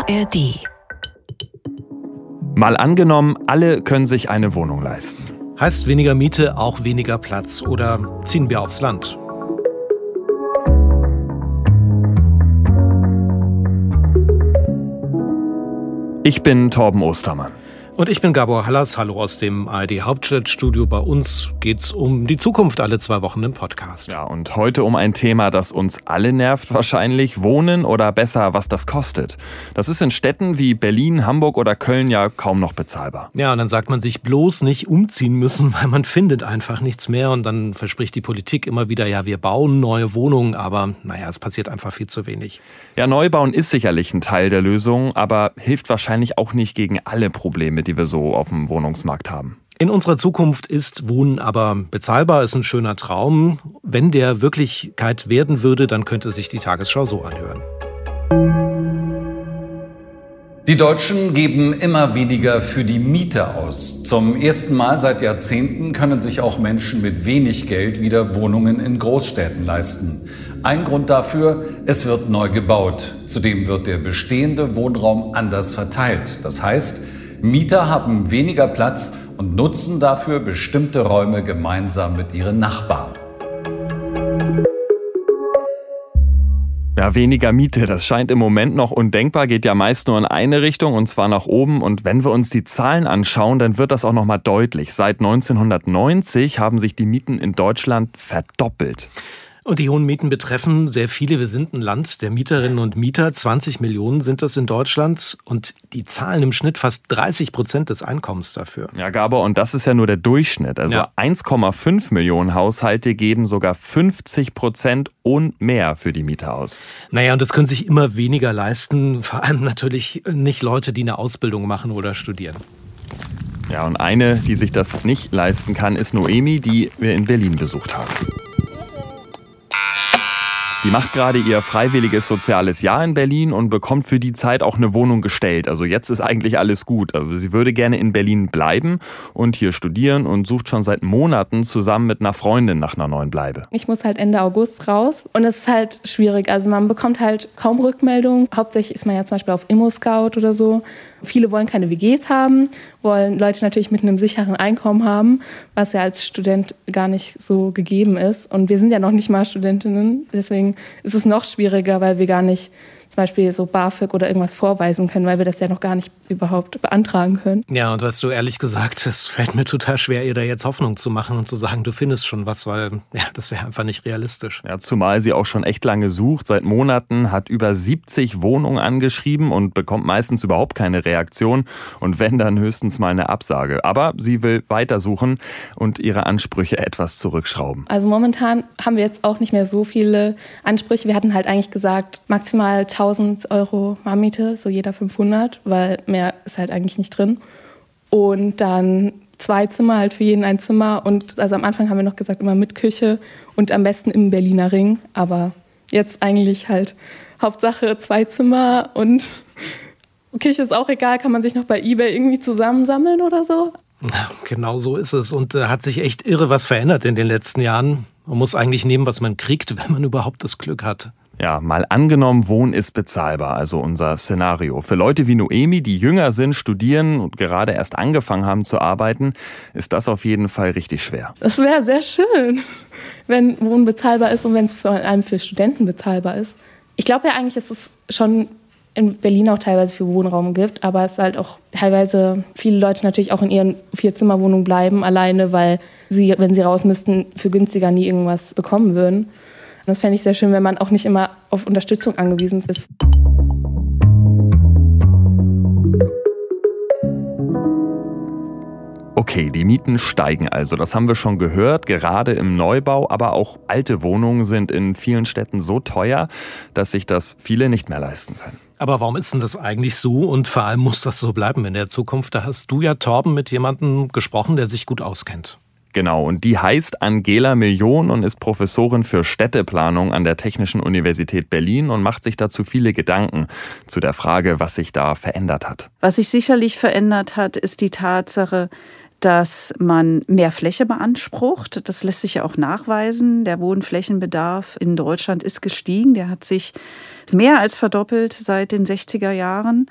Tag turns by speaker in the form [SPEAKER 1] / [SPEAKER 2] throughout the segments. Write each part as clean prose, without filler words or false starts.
[SPEAKER 1] ARD.
[SPEAKER 2] Mal angenommen, alle können sich eine Wohnung leisten.
[SPEAKER 3] Heißt weniger Miete auch weniger Platz oder ziehen wir aufs Land?
[SPEAKER 2] Ich bin Torben Ostermann.
[SPEAKER 3] Und ich bin Gabor Hallas. Hallo aus dem ARD-Hauptstadtstudio. Bei uns geht's um die Zukunft alle 2 Wochen im Podcast.
[SPEAKER 2] Ja, und heute um ein Thema, das uns alle nervt wahrscheinlich. Wohnen oder besser, was das kostet. Das ist in Städten wie Berlin, Hamburg oder Köln ja kaum noch bezahlbar.
[SPEAKER 3] Ja, und dann sagt man sich bloß nicht umziehen müssen, weil man findet einfach nichts mehr. Und dann verspricht die Politik immer wieder, ja, wir bauen neue Wohnungen. Aber naja, es passiert einfach viel zu wenig.
[SPEAKER 2] Ja, Neubauen ist sicherlich ein Teil der Lösung, aber hilft wahrscheinlich auch nicht gegen alle Probleme, die wir so auf dem Wohnungsmarkt haben.
[SPEAKER 3] In unserer Zukunft ist Wohnen aber bezahlbar, ist ein schöner Traum. Wenn der Wirklichkeit werden würde, dann könnte sich die Tagesschau so anhören.
[SPEAKER 4] Die Deutschen geben immer weniger für die Miete aus. Zum ersten Mal seit Jahrzehnten können sich auch Menschen mit wenig Geld wieder Wohnungen in Großstädten leisten. Ein Grund dafür, es wird neu gebaut. Zudem wird der bestehende Wohnraum anders verteilt. Das heißt, Mieter haben weniger Platz und nutzen dafür bestimmte Räume gemeinsam mit ihren Nachbarn.
[SPEAKER 2] Ja, weniger Miete, das scheint im Moment noch undenkbar, geht ja meist nur in eine Richtung und zwar nach oben. Und wenn wir uns die Zahlen anschauen, dann wird das auch nochmal deutlich. Seit 1990 haben sich die Mieten in Deutschland verdoppelt.
[SPEAKER 3] Und die hohen Mieten betreffen sehr viele. Wir sind ein Land der Mieterinnen und Mieter. 20 Millionen sind das in Deutschland. Und die zahlen im Schnitt fast 30% des Einkommens dafür.
[SPEAKER 2] Ja, Gabor, und das ist ja nur der Durchschnitt. Also 1,5 Millionen Haushalte geben sogar 50% und mehr für die Miete aus.
[SPEAKER 3] Naja, und das können sich immer weniger leisten. Vor allem natürlich nicht Leute, die eine Ausbildung machen oder studieren.
[SPEAKER 2] Ja, und eine, die sich das nicht leisten kann, ist Noemi, die wir in Berlin besucht haben. Die macht gerade ihr freiwilliges soziales Jahr in Berlin und bekommt für die Zeit auch eine Wohnung gestellt. Also jetzt ist eigentlich alles gut. Aber sie würde gerne in Berlin bleiben und hier studieren und sucht schon seit Monaten zusammen mit einer Freundin nach einer neuen Bleibe.
[SPEAKER 5] Ich muss halt Ende August raus und es ist halt schwierig. Also man bekommt halt kaum Rückmeldungen. Hauptsächlich ist man ja zum Beispiel auf Immo-Scout oder so. Viele wollen keine WGs haben, wollen Leute natürlich mit einem sicheren Einkommen haben, was ja als Student gar nicht so gegeben ist. Und wir sind ja noch nicht mal Studentinnen, deswegen ist es noch schwieriger, weil wir gar nicht zum Beispiel so BAföG oder irgendwas vorweisen können, weil wir das ja noch gar nicht überhaupt beantragen können.
[SPEAKER 3] Ja, und weißt du, ehrlich gesagt, es fällt mir total schwer, ihr da jetzt Hoffnung zu machen und zu sagen, du findest schon was, weil ja, das wäre einfach nicht realistisch.
[SPEAKER 2] Ja, zumal sie auch schon echt lange sucht. Seit Monaten hat über 70 Wohnungen angeschrieben und bekommt meistens überhaupt keine Reaktion. Und wenn, dann höchstens mal eine Absage. Aber sie will weitersuchen und ihre Ansprüche etwas zurückschrauben.
[SPEAKER 5] Also momentan haben wir jetzt auch nicht mehr so viele Ansprüche. Wir hatten halt eigentlich gesagt, maximal 1.000 Euro Warmmiete, so jeder 500, weil mehr ist halt eigentlich nicht drin. Und dann 2 Zimmer, halt für jeden ein Zimmer. Und also am Anfang haben wir noch gesagt, immer mit Küche und am besten im Berliner Ring. Aber jetzt eigentlich halt Hauptsache 2 Zimmer und Küche ist auch egal, kann man sich noch bei eBay irgendwie zusammensammeln oder so.
[SPEAKER 3] Ja, genau so ist es. Und hat sich echt irre was verändert in den letzten Jahren. Man muss eigentlich nehmen, was man kriegt, wenn man überhaupt das Glück hat.
[SPEAKER 2] Ja, mal angenommen, Wohnen ist bezahlbar, also unser Szenario. Für Leute wie Noemi, die jünger sind, studieren und gerade erst angefangen haben zu arbeiten, ist das auf jeden Fall richtig schwer.
[SPEAKER 5] Das wäre sehr schön, wenn Wohnen bezahlbar ist und wenn es vor allem für Studenten bezahlbar ist. Ich glaube ja eigentlich, dass es schon in Berlin auch teilweise für Wohnraum gibt, aber es halt auch teilweise viele Leute natürlich auch in ihren 4-Zimmer-Wohnungen bleiben, alleine, weil sie, wenn sie raus müssten, für günstiger nie irgendwas bekommen würden. Das fände ich sehr schön, wenn man auch nicht immer auf Unterstützung angewiesen ist.
[SPEAKER 2] Okay, die Mieten steigen also, das haben wir schon gehört, gerade im Neubau, aber auch alte Wohnungen sind in vielen Städten so teuer, dass sich das viele nicht mehr leisten können.
[SPEAKER 3] Aber warum ist denn das eigentlich so und vor allem muss das so bleiben in der Zukunft? Da hast du ja, Torben, mit jemandem gesprochen, der sich gut auskennt.
[SPEAKER 2] Genau, und die heißt Angela Million und ist Professorin für Städteplanung an der Technischen Universität Berlin und macht sich dazu viele Gedanken zu der Frage, was sich da verändert hat.
[SPEAKER 6] Was sich sicherlich verändert hat, ist die Tatsache,
[SPEAKER 1] dass man mehr Fläche beansprucht. Das lässt sich ja auch nachweisen. Der Wohnflächenbedarf in Deutschland ist gestiegen. Der hat sich mehr als verdoppelt seit den 60er Jahren.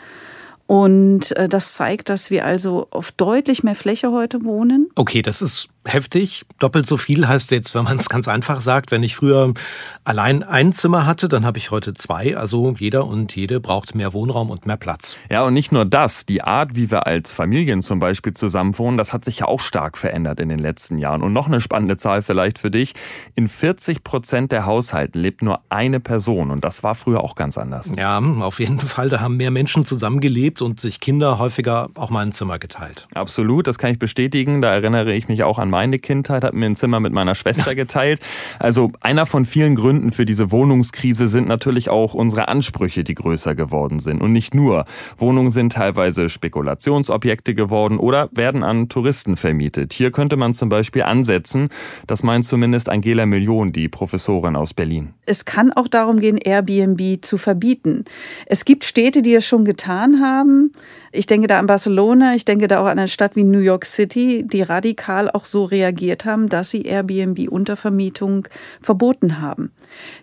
[SPEAKER 1] Und das zeigt, dass wir also auf deutlich mehr Fläche heute wohnen.
[SPEAKER 3] Okay, das ist heftig. Doppelt so viel heißt jetzt, wenn man es ganz einfach sagt, wenn ich früher allein ein Zimmer hatte, dann habe ich heute 2. Also jeder und jede braucht mehr Wohnraum und mehr Platz.
[SPEAKER 2] Ja, und nicht nur das. Die Art, wie wir als Familien zum Beispiel zusammenwohnen, das hat sich ja auch stark verändert in den letzten Jahren. Und noch eine spannende Zahl vielleicht für dich. In 40% der Haushalten lebt nur eine Person. Und das war früher auch ganz anders.
[SPEAKER 3] Ja, auf jeden Fall. Da haben mehr Menschen zusammengelebt und sich Kinder häufiger auch mal ein Zimmer geteilt.
[SPEAKER 2] Absolut, das kann ich bestätigen. Da erinnere ich mich auch an meine Kindheit, habe mir ein Zimmer mit meiner Schwester geteilt. Also einer von vielen Gründen für diese Wohnungskrise sind natürlich auch unsere Ansprüche, die größer geworden sind. Und nicht nur. Wohnungen sind teilweise Spekulationsobjekte geworden oder werden an Touristen vermietet. Hier könnte man zum Beispiel ansetzen. Das meint zumindest Angela Million, die Professorin aus Berlin.
[SPEAKER 1] Es kann auch darum gehen, Airbnb zu verbieten. Es gibt Städte, die es schon getan haben. Ich denke da an Barcelona, ich denke da auch an eine Stadt wie New York City, die radikal auch so reagiert haben, dass sie Airbnb-Untervermietung verboten haben.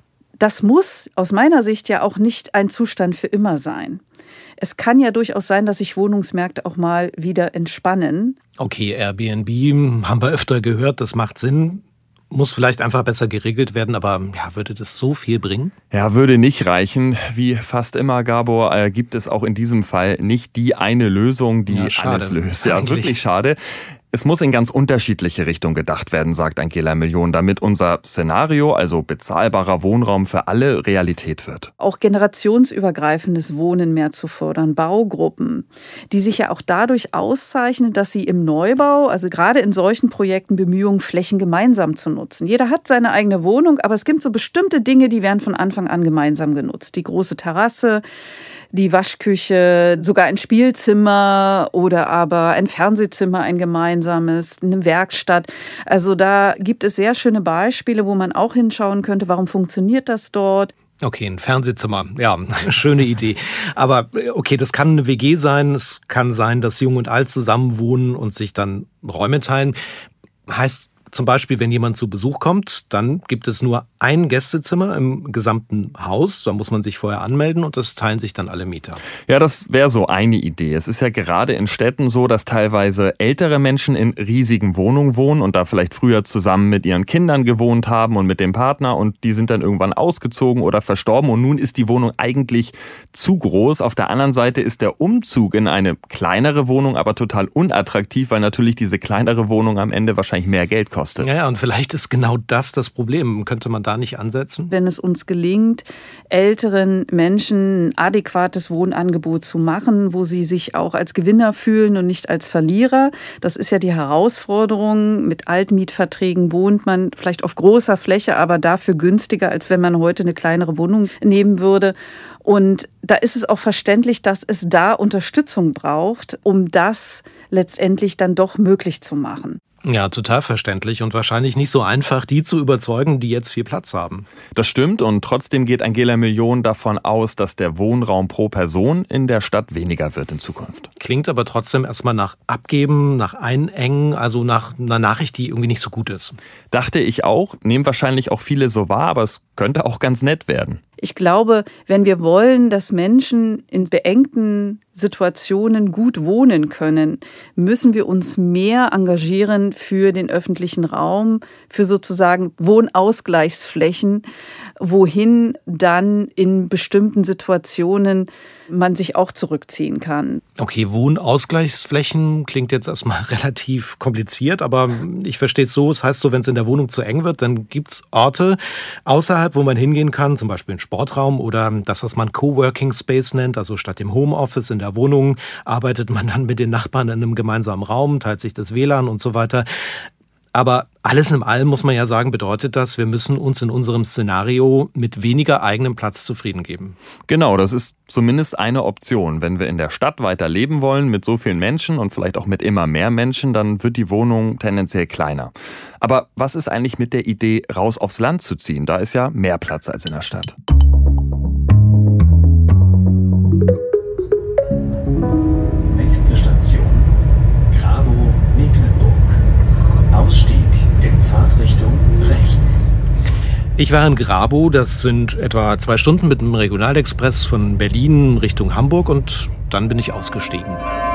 [SPEAKER 1] Das muss aus meiner Sicht ja auch nicht ein Zustand für immer sein. Es kann ja durchaus sein, dass sich Wohnungsmärkte auch mal wieder entspannen.
[SPEAKER 3] Okay, Airbnb haben wir öfter gehört, das macht Sinn. Muss vielleicht einfach besser geregelt werden, aber ja, würde das so viel bringen?
[SPEAKER 2] Ja, würde nicht reichen. Wie fast immer, Gabor, gibt es auch in diesem Fall nicht die eine Lösung, die alles löst. Ja, ist wirklich schade. Es muss in ganz unterschiedliche Richtungen gedacht werden, sagt Angela Million, damit unser Szenario, also bezahlbarer Wohnraum für alle, Realität wird.
[SPEAKER 1] Auch generationsübergreifendes Wohnen mehr zu fördern, Baugruppen, die sich ja auch dadurch auszeichnen, dass sie im Neubau, also gerade in solchen Projekten, Bemühungen, Flächen gemeinsam zu nutzen. Jeder hat seine eigene Wohnung, aber es gibt so bestimmte Dinge, die werden von Anfang an gemeinsam genutzt. Die große Terrasse, die Waschküche, sogar ein Spielzimmer oder aber ein Fernsehzimmer, ein gemeinsames, eine Werkstatt. Also da gibt es sehr schöne Beispiele, wo man auch hinschauen könnte, warum funktioniert das dort.
[SPEAKER 3] Okay, ein Fernsehzimmer, ja, schöne Idee. Aber okay, das kann eine WG sein, es kann sein, dass Jung und Alt zusammen wohnen und sich dann Räume teilen. Heißt zum Beispiel, wenn jemand zu Besuch kommt, dann gibt es nur ein Gästezimmer im gesamten Haus. Da muss man sich vorher anmelden und das teilen sich dann alle Mieter.
[SPEAKER 2] Ja, das wäre so eine Idee. Es ist ja gerade in Städten so, dass teilweise ältere Menschen in riesigen Wohnungen wohnen und da vielleicht früher zusammen mit ihren Kindern gewohnt haben und mit dem Partner und die sind dann irgendwann ausgezogen oder verstorben und nun ist die Wohnung eigentlich zu groß. Auf der anderen Seite ist der Umzug in eine kleinere Wohnung aber total unattraktiv, weil natürlich diese kleinere Wohnung am Ende wahrscheinlich mehr Geld kostet.
[SPEAKER 3] Ja, und vielleicht ist genau das Problem. Könnte man da nicht ansetzen?
[SPEAKER 1] Wenn es uns gelingt, älteren Menschen ein adäquates Wohnangebot zu machen, wo sie sich auch als Gewinner fühlen und nicht als Verlierer. Das ist ja die Herausforderung. Mit Altmietverträgen wohnt man vielleicht auf großer Fläche, aber dafür günstiger, als wenn man heute eine kleinere Wohnung nehmen würde. Und da ist es auch verständlich, dass es da Unterstützung braucht, um das letztendlich dann doch möglich zu machen.
[SPEAKER 3] Ja, total verständlich und wahrscheinlich nicht so einfach, die zu überzeugen, die jetzt viel Platz haben.
[SPEAKER 2] Das stimmt und trotzdem geht Angela Million davon aus, dass der Wohnraum pro Person in der Stadt weniger wird in Zukunft.
[SPEAKER 3] Klingt aber trotzdem erstmal nach Abgeben, nach Einengen, also nach einer Nachricht, die irgendwie nicht so gut ist.
[SPEAKER 2] Dachte ich auch, nehmen wahrscheinlich auch viele so wahr, aber es könnte auch ganz nett werden.
[SPEAKER 1] Ich glaube, wenn wir wollen, dass Menschen in beengten Situationen gut wohnen können, müssen wir uns mehr engagieren für den öffentlichen Raum, für sozusagen Wohnausgleichsflächen, wohin dann in bestimmten Situationen man sich auch zurückziehen kann.
[SPEAKER 3] Okay, Wohnausgleichsflächen klingt jetzt erstmal relativ kompliziert, aber ich verstehe es so, es heißt so, wenn es in der Wohnung zu eng wird, dann gibt es Orte außerhalb, wo man hingehen kann, zum Beispiel ein Sportraum oder das, was man Coworking Space nennt, also statt dem Homeoffice in der Wohnung arbeitet man dann mit den Nachbarn in einem gemeinsamen Raum, teilt sich das WLAN und so weiter. Aber alles in allem muss man ja sagen, bedeutet das, wir müssen uns in unserem Szenario mit weniger eigenem Platz zufrieden geben.
[SPEAKER 2] Genau, das ist zumindest eine Option. Wenn wir in der Stadt weiter leben wollen mit so vielen Menschen und vielleicht auch mit immer mehr Menschen, dann wird die Wohnung tendenziell kleiner. Aber was ist eigentlich mit der Idee, raus aufs Land zu ziehen? Da ist ja mehr Platz als in der Stadt.
[SPEAKER 6] Nächste Station, Grabow-Mecklenburg.
[SPEAKER 3] Ich war in Grabow, das sind etwa 2 Stunden mit dem Regionalexpress von Berlin Richtung Hamburg und dann bin ich ausgestiegen.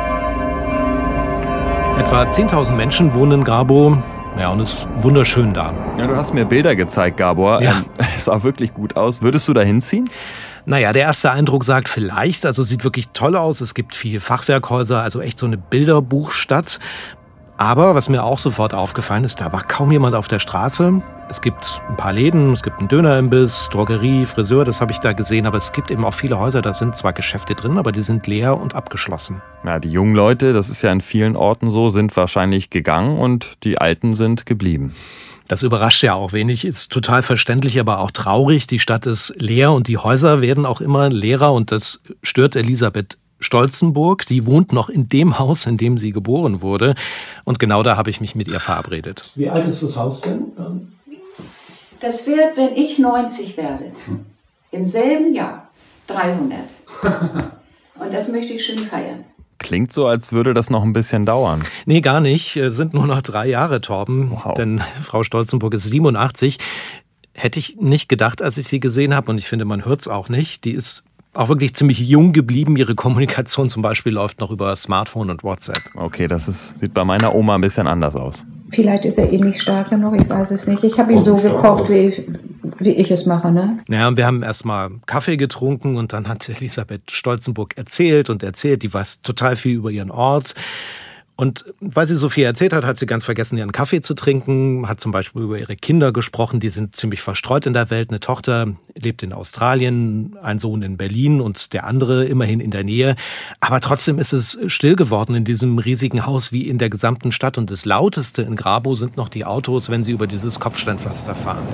[SPEAKER 3] Etwa 10.000 Menschen wohnen in Grabow. Ja, und es ist wunderschön da.
[SPEAKER 2] Ja, du hast mir Bilder gezeigt, Gabor.
[SPEAKER 3] Ja.
[SPEAKER 2] Es sah wirklich gut aus. Würdest du da hinziehen?
[SPEAKER 3] Naja, der erste Eindruck sagt vielleicht, also sieht wirklich toll aus. Es gibt viele Fachwerkhäuser, also echt so eine Bilderbuchstadt. Aber was mir auch sofort aufgefallen ist, da war kaum jemand auf der Straße. Es gibt ein paar Läden, es gibt einen Dönerimbiss, Drogerie, Friseur, das habe ich da gesehen. Aber es gibt eben auch viele Häuser, da sind zwar Geschäfte drin, aber die sind leer und abgeschlossen.
[SPEAKER 2] Ja, die jungen Leute, das ist ja in vielen Orten so, sind wahrscheinlich gegangen und die Alten sind geblieben.
[SPEAKER 3] Das überrascht ja auch wenig, ist total verständlich, aber auch traurig. Die Stadt ist leer und die Häuser werden auch immer leerer und das stört Elisabeth Stolzenburg. Die wohnt noch in dem Haus, in dem sie geboren wurde. Und genau da habe ich mich mit ihr verabredet.
[SPEAKER 6] Wie alt ist das Haus denn?
[SPEAKER 7] Das wird, wenn ich 90 werde, im selben Jahr 300. Und das möchte ich schön feiern.
[SPEAKER 2] Klingt so, als würde das noch ein bisschen dauern.
[SPEAKER 3] Nee, gar nicht. Es sind nur noch 3 Jahre, Torben. Wow. Denn Frau Stolzenburg ist 87. Hätte ich nicht gedacht, als ich sie gesehen habe. Und ich finde, man hört es auch nicht. Die ist auch wirklich ziemlich jung geblieben. Ihre Kommunikation zum Beispiel läuft noch über Smartphone und WhatsApp.
[SPEAKER 2] Okay, sieht bei meiner Oma ein bisschen anders aus.
[SPEAKER 7] Vielleicht ist er nicht stark genug, ich weiß es nicht. Ich habe ihn so gekocht, wie ich es mache, ne?
[SPEAKER 3] Ja, und wir haben erstmal Kaffee getrunken und dann hat Elisabeth Stolzenburg erzählt. Die weiß total viel über ihren Ort. Und weil sie so viel erzählt hat, hat sie ganz vergessen, ihren Kaffee zu trinken, hat zum Beispiel über ihre Kinder gesprochen, die sind ziemlich verstreut in der Welt. Eine Tochter lebt in Australien, ein Sohn in Berlin und der andere immerhin in der Nähe. Aber trotzdem ist es still geworden in diesem riesigen Haus wie in der gesamten Stadt. Und das Lauteste in Grabow sind noch die Autos, wenn sie über dieses Kopfsteinpflaster fahren.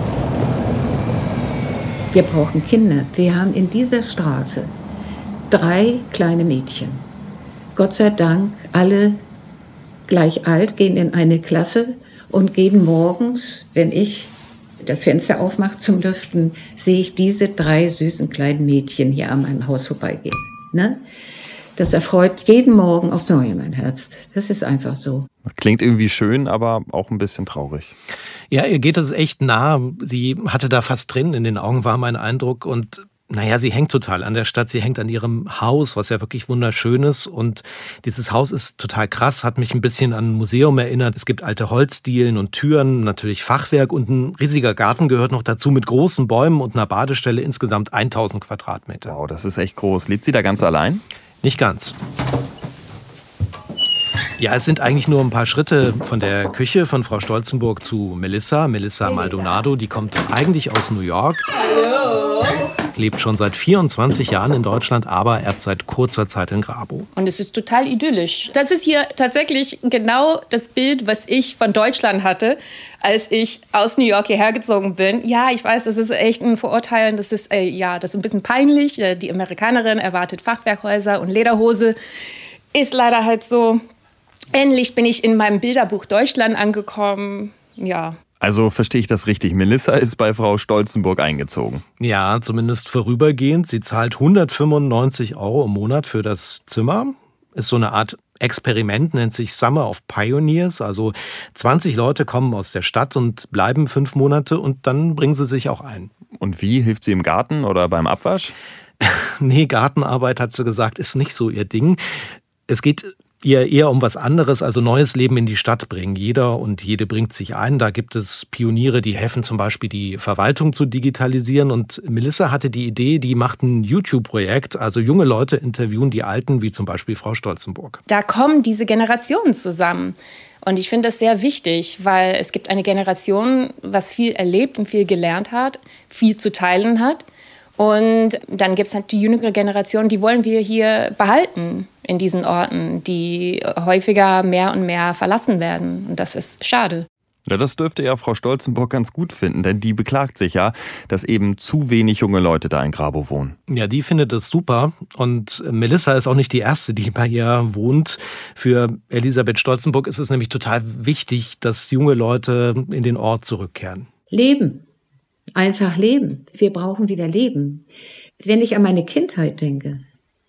[SPEAKER 7] Wir brauchen Kinder. Wir haben in dieser Straße 3 kleine Mädchen. Gott sei Dank, alle gleich alt, gehen in eine Klasse und gehen morgens, wenn ich das Fenster aufmache zum Lüften, sehe ich diese 3 süßen kleinen Mädchen hier an meinem Haus vorbeigehen. Ne? Das erfreut jeden Morgen aufs Neue mein Herz. Das ist einfach so.
[SPEAKER 2] Klingt irgendwie schön, aber auch ein bisschen traurig.
[SPEAKER 3] Ja, ihr geht das echt nah. Sie hatte da fast Tränen in den Augen, war mein Eindruck. Und naja, sie hängt total an der Stadt, sie hängt an ihrem Haus, was ja wirklich wunderschön ist. Und dieses Haus ist total krass, hat mich ein bisschen an ein Museum erinnert. Es gibt alte Holzdielen und Türen, natürlich Fachwerk und ein riesiger Garten gehört noch dazu mit großen Bäumen und einer Badestelle, insgesamt 1000 Quadratmeter.
[SPEAKER 2] Wow, das ist echt groß. Lebt sie da ganz allein?
[SPEAKER 3] Nicht ganz. Ja, es sind eigentlich nur ein paar Schritte von der Küche von Frau Stolzenburg zu Melissa Maldonado. Die kommt eigentlich aus New York. Hallo. Lebt schon seit 24 Jahren in Deutschland, aber erst seit kurzer Zeit in Grabow.
[SPEAKER 8] Und es ist total idyllisch. Das ist hier tatsächlich genau das Bild, was ich von Deutschland hatte, als ich aus New York hierher gezogen bin. Ja, ich weiß, das ist echt ein Verurteilen. Das ist das ist ein bisschen peinlich. Die Amerikanerin erwartet Fachwerkhäuser und Lederhose. Ist leider halt so. Endlich bin ich in meinem Bilderbuch Deutschland angekommen. Ja.
[SPEAKER 2] Also verstehe ich das richtig, Melissa ist bei Frau Stolzenburg eingezogen.
[SPEAKER 3] Ja, zumindest vorübergehend. Sie zahlt 195 € im Monat für das Zimmer. Ist so eine Art Experiment, nennt sich Summer of Pioneers. Also 20 Leute kommen aus der Stadt und bleiben 5 Monate und dann bringen sie sich auch ein.
[SPEAKER 2] Und wie? Hilft sie im Garten oder beim Abwasch?
[SPEAKER 3] Nee, Gartenarbeit, hat sie gesagt, ist nicht so ihr Ding. Es geht ihr eher um was anderes, also neues Leben in die Stadt bringen. Jeder und jede bringt sich ein. Da gibt es Pioniere, die helfen zum Beispiel, die Verwaltung zu digitalisieren. Und Melissa hatte die Idee, die macht ein YouTube-Projekt. Also junge Leute interviewen die Alten, wie zum Beispiel Frau Stolzenburg.
[SPEAKER 8] Da kommen diese Generationen zusammen. Und ich finde das sehr wichtig, weil es gibt eine Generation, was viel erlebt und viel gelernt hat, viel zu teilen hat. Und dann gibt es halt die jüngere Generation, die wollen wir hier behalten in diesen Orten, die häufiger mehr und mehr verlassen werden. Und das ist schade.
[SPEAKER 2] Ja, das dürfte ja Frau Stolzenburg ganz gut finden, denn die beklagt sich ja, dass eben zu wenig junge Leute da in Grabow wohnen.
[SPEAKER 3] Ja, die findet das super. Und Melissa ist auch nicht die Erste, die bei ihr wohnt. Für Elisabeth Stolzenburg ist es nämlich total wichtig, dass junge Leute in den Ort zurückkehren.
[SPEAKER 7] Leben. Einfach leben. Wir brauchen wieder Leben. Wenn ich an meine Kindheit denke,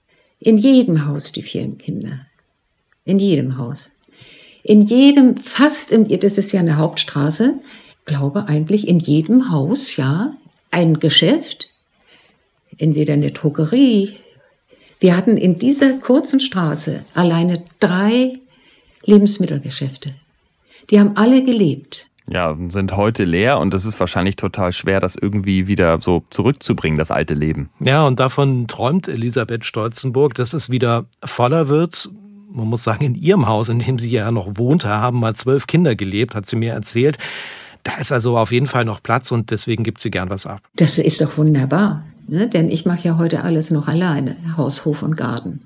[SPEAKER 7] in jedem Haus die vielen Kinder. In jedem Haus. In jedem, das ist ja eine Hauptstraße, glaube eigentlich in jedem Haus, ja, ein Geschäft, entweder eine Drogerie. Wir hatten in dieser kurzen Straße alleine 3 Lebensmittelgeschäfte. Die haben alle gelebt.
[SPEAKER 2] Ja, sind heute leer und es ist wahrscheinlich total schwer, das irgendwie wieder so zurückzubringen, das alte Leben.
[SPEAKER 3] Ja, und davon träumt Elisabeth Stolzenburg, dass es wieder voller wird. Man muss sagen, in ihrem Haus, in dem sie ja noch wohnte, haben mal 12 Kinder gelebt, hat sie mir erzählt. Da ist also auf jeden Fall noch Platz und deswegen gibt sie gern was ab.
[SPEAKER 7] Das ist doch wunderbar, ne? Denn ich mache ja heute alles noch alleine, Haus, Hof und Garten.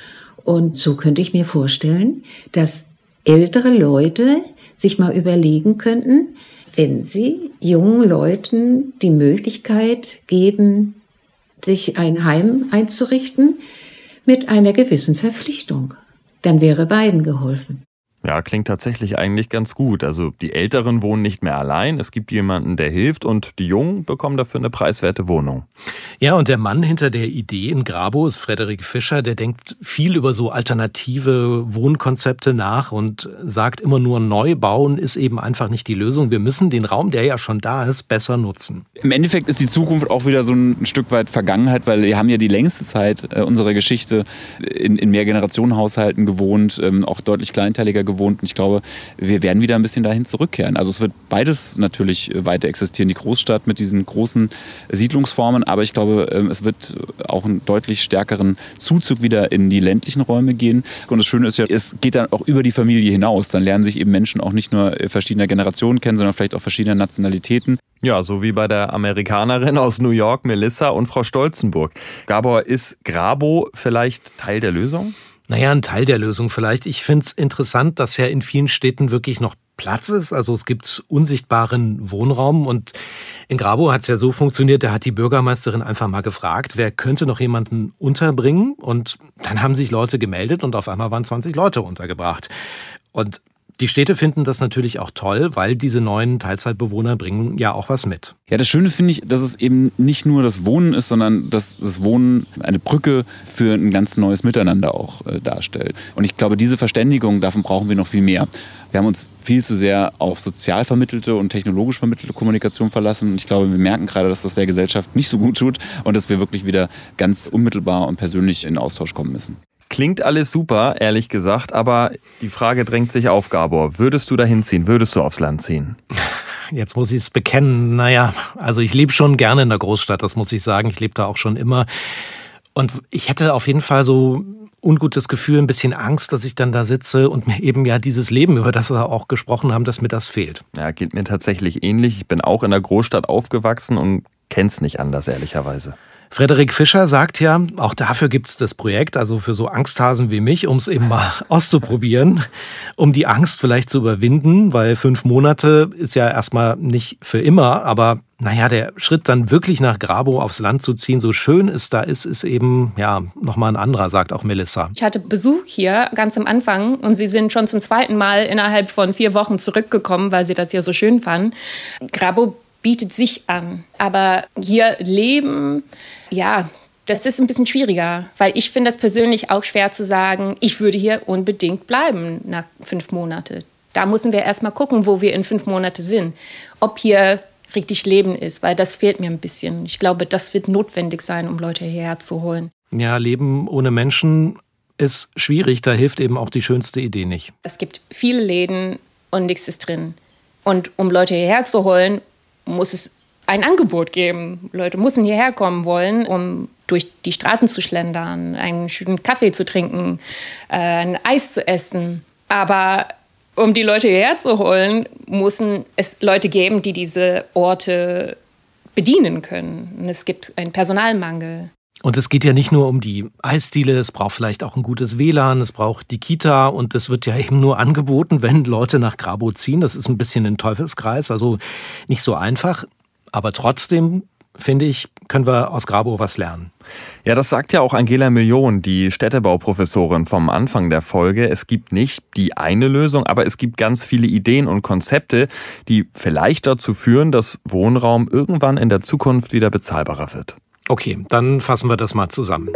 [SPEAKER 7] Und so könnte ich mir vorstellen, dass ältere Leute sich mal überlegen könnten, wenn sie jungen Leuten die Möglichkeit geben, sich ein Heim einzurichten mit einer gewissen Verpflichtung. Dann wäre beiden geholfen.
[SPEAKER 2] Ja, klingt tatsächlich eigentlich ganz gut. Also die Älteren wohnen nicht mehr allein, es gibt jemanden, der hilft und die Jungen bekommen dafür eine preiswerte Wohnung.
[SPEAKER 3] Ja, und der Mann hinter der Idee in Grabow ist Frederik Fischer, der denkt viel über so alternative Wohnkonzepte nach und sagt immer nur, neu bauen ist eben einfach nicht die Lösung. Wir müssen den Raum, der ja schon da ist, besser nutzen.
[SPEAKER 6] Im Endeffekt ist die Zukunft auch wieder so ein Stück weit Vergangenheit, weil wir haben ja die längste Zeit unserer Geschichte in Mehrgenerationenhaushalten gewohnt, auch deutlich kleinteiliger gewohnt. Und ich glaube, wir werden wieder ein bisschen dahin zurückkehren. Also es wird beides natürlich weiter existieren, die Großstadt mit diesen großen Siedlungsformen, aber ich glaube, es wird auch einen deutlich stärkeren Zuzug wieder in die ländlichen Räume gehen. Und das Schöne ist ja, es geht dann auch über die Familie hinaus. Dann lernen sich eben Menschen auch nicht nur verschiedener Generationen kennen, sondern vielleicht auch verschiedener Nationalitäten.
[SPEAKER 2] Ja, so wie bei der Amerikanerin aus New York, Melissa und Frau Stolzenburg. Gabor, ist Grabow vielleicht Teil der Lösung?
[SPEAKER 3] Naja, ein Teil der Lösung vielleicht. Ich finde es interessant, dass ja in vielen Städten wirklich noch Platz ist. Also es gibt unsichtbaren Wohnraum und in Grabow hat es ja so funktioniert, da hat die Bürgermeisterin einfach mal gefragt, wer könnte noch jemanden unterbringen, und dann haben sich Leute gemeldet und auf einmal waren 20 Leute untergebracht. Und die Städte finden das natürlich auch toll, weil diese neuen Teilzeitbewohner bringen ja auch was mit.
[SPEAKER 6] Ja, das Schöne finde ich, dass es eben nicht nur das Wohnen ist, sondern dass das Wohnen eine Brücke für ein ganz neues Miteinander auch darstellt. Und ich glaube, diese Verständigung, davon brauchen wir noch viel mehr. Wir haben uns viel zu sehr auf sozial vermittelte und technologisch vermittelte Kommunikation verlassen. Und ich glaube, wir merken gerade, dass das der Gesellschaft nicht so gut tut und dass wir wirklich wieder ganz unmittelbar und persönlich in Austausch kommen müssen.
[SPEAKER 2] Klingt alles super, ehrlich gesagt, aber die Frage drängt sich auf, Gabor. Würdest du da hinziehen? Würdest du aufs Land ziehen?
[SPEAKER 3] Jetzt muss ich es bekennen. Naja, also ich lebe schon gerne in der Großstadt, das muss ich sagen. Ich lebe da auch schon immer. Und ich hätte auf jeden Fall so ungutes Gefühl, ein bisschen Angst, dass ich dann da sitze und mir eben ja dieses Leben, über das wir auch gesprochen haben, dass mir das fehlt.
[SPEAKER 2] Ja, geht mir tatsächlich ähnlich. Ich bin auch in der Großstadt aufgewachsen und kenn's nicht anders, ehrlicherweise.
[SPEAKER 3] Frederik Fischer sagt ja, auch dafür gibt es das Projekt, also für so Angsthasen wie mich, um es eben mal auszuprobieren, um die Angst vielleicht zu überwinden, weil 5 Monate ist ja erstmal nicht für immer, aber naja, der Schritt dann wirklich nach Grabow aufs Land zu ziehen, so schön es da ist eben ja nochmal ein anderer, sagt auch Melissa.
[SPEAKER 8] Ich hatte Besuch hier ganz am Anfang und sie sind schon zum 2. Mal innerhalb von 4 Wochen zurückgekommen, weil sie das hier so schön fanden. Grabow bietet sich an. Aber hier leben, ja, das ist ein bisschen schwieriger, weil ich finde das persönlich auch schwer zu sagen, ich würde hier unbedingt bleiben nach 5 Monaten. Da müssen wir erst mal gucken, wo wir in 5 Monaten sind. Ob hier richtig Leben ist, weil das fehlt mir ein bisschen. Ich glaube, das wird notwendig sein, um Leute hierher zu holen.
[SPEAKER 3] Ja, Leben ohne Menschen ist schwierig, da hilft eben auch die schönste Idee nicht.
[SPEAKER 8] Es gibt viele Läden und nichts ist drin. Und um Leute hierher zu holen, muss es ein Angebot geben. Leute müssen hierher kommen wollen, um durch die Straßen zu schlendern, einen schönen Kaffee zu trinken, ein Eis zu essen. Aber um die Leute hierher zu holen, müssen es Leute geben, die diese Orte bedienen können. Und es gibt einen Personalmangel.
[SPEAKER 3] Und es geht ja nicht nur um die Eisdiele, es braucht vielleicht auch ein gutes WLAN, es braucht die Kita und das wird ja eben nur angeboten, wenn Leute nach Grabow ziehen. Das ist ein bisschen ein Teufelskreis, also nicht so einfach. Aber trotzdem, finde ich, können wir aus Grabow was lernen.
[SPEAKER 2] Ja, das sagt ja auch Angela Million, die Städtebauprofessorin vom Anfang der Folge. Es gibt nicht die eine Lösung, aber es gibt ganz viele Ideen und Konzepte, die vielleicht dazu führen, dass Wohnraum irgendwann in der Zukunft wieder bezahlbarer wird.
[SPEAKER 3] Okay, dann fassen wir das mal zusammen.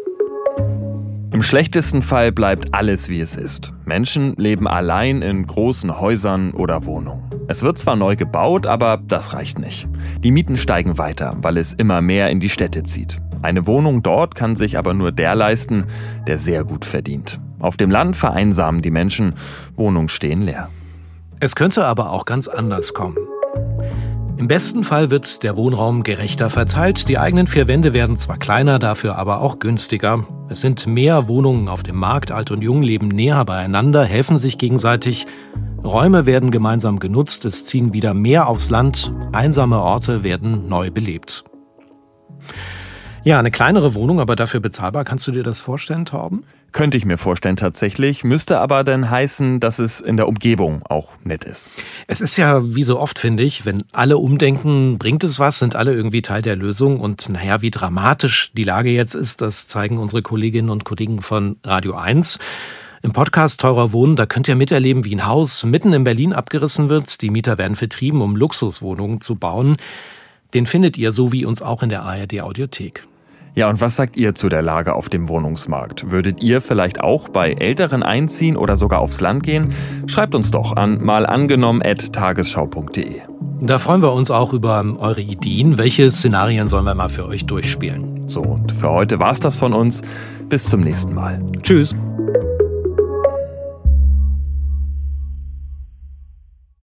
[SPEAKER 2] Im schlechtesten Fall bleibt alles, wie es ist. Menschen leben allein in großen Häusern oder Wohnungen. Es wird zwar neu gebaut, aber das reicht nicht. Die Mieten steigen weiter, weil es immer mehr in die Städte zieht. Eine Wohnung dort kann sich aber nur der leisten, der sehr gut verdient. Auf dem Land vereinsamen die Menschen, Wohnungen stehen leer.
[SPEAKER 3] Es könnte aber auch ganz anders kommen. Im besten Fall wird der Wohnraum gerechter verteilt. Die eigenen 4 Wände werden zwar kleiner, dafür aber auch günstiger. Es sind mehr Wohnungen auf dem Markt, Alt und Jung leben näher beieinander, helfen sich gegenseitig. Räume werden gemeinsam genutzt, es ziehen wieder mehr aufs Land, einsame Orte werden neu belebt. Ja, eine kleinere Wohnung, aber dafür bezahlbar. Kannst du dir das vorstellen, Torben?
[SPEAKER 2] Könnte ich mir vorstellen tatsächlich, müsste aber dann heißen, dass es in der Umgebung auch nett ist.
[SPEAKER 3] Es ist ja wie so oft, finde ich, wenn alle umdenken, bringt es was, sind alle irgendwie Teil der Lösung. Und naja, wie dramatisch die Lage jetzt ist, das zeigen unsere Kolleginnen und Kollegen von Radio 1. Im Podcast Teurer Wohnen, da könnt ihr miterleben, wie ein Haus mitten in Berlin abgerissen wird. Die Mieter werden vertrieben, um Luxuswohnungen zu bauen. Den findet ihr so wie uns auch in der ARD-Audiothek.
[SPEAKER 2] Ja, und was sagt ihr zu der Lage auf dem Wohnungsmarkt? Würdet ihr vielleicht auch bei Älteren einziehen oder sogar aufs Land gehen? Schreibt uns doch an malangenommen@tagesschau.de.
[SPEAKER 3] Da freuen wir uns auch über eure Ideen. Welche Szenarien sollen wir mal für euch durchspielen?
[SPEAKER 2] So, und für heute war's das von uns. Bis zum nächsten Mal.
[SPEAKER 3] Tschüss.